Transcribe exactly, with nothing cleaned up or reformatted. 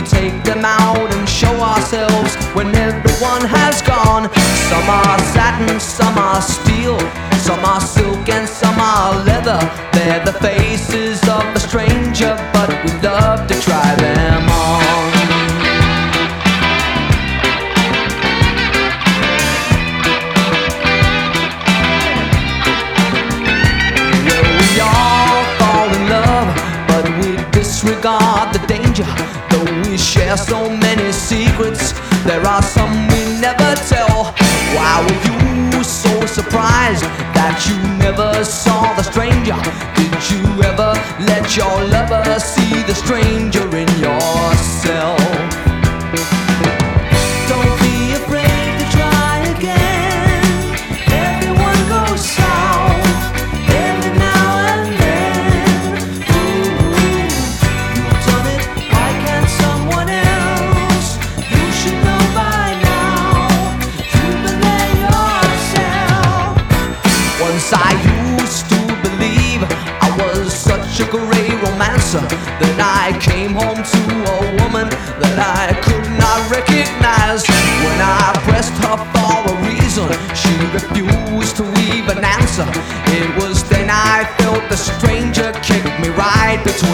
take them out and show ourselves when everyone has gone. Some are satin, some are steel, some are silk and some are leather. They're the faces of the stranger, but we love to try them on. Well, we all fall in love, but we disregard the danger. Though we share so many secrets, there are some we never tell. Why were you so surprised that you never saw the stranger? Did you ever let your lover see the stranger in yourself? Don't be afraid to try again. Everyone goes south every now and then. Ooh, you've done it, why can't someone else? You should know by now. You belay yourself. Once I used to believe I was such a great romancer that I came home to a woman that I could not recognize. When I pressed her for a reason, she refused to even answer. It was then I felt the stranger kick me right between